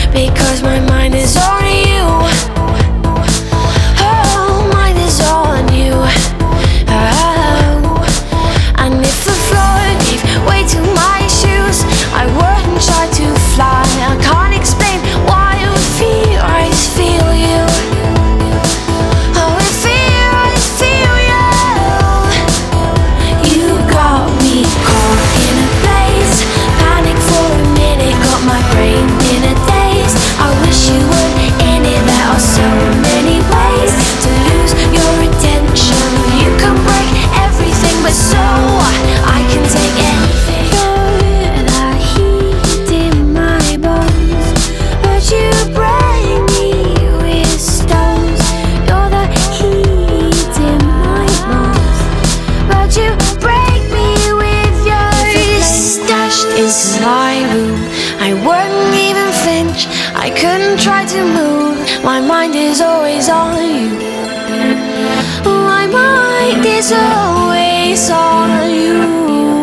because my mind is on you. Oh, mine is on you. Oh. And if the floor gave way to my shoes, I wouldn't try to fly. I can't explain why I feel, I just feel you. Oh, I just feel you. You got me caught in a place, panic for a minute, got my brain in a daze. I wish you were in it, there are so many ways to lose your attention. You can break everything, but so I can take anything. You're the heat in my bones, but you break me with stones. You're the heat in my bones, but you break me with your stashed into my room. I wouldn't even flinch, I couldn't try to move. My mind is always on you. My mind is always on you.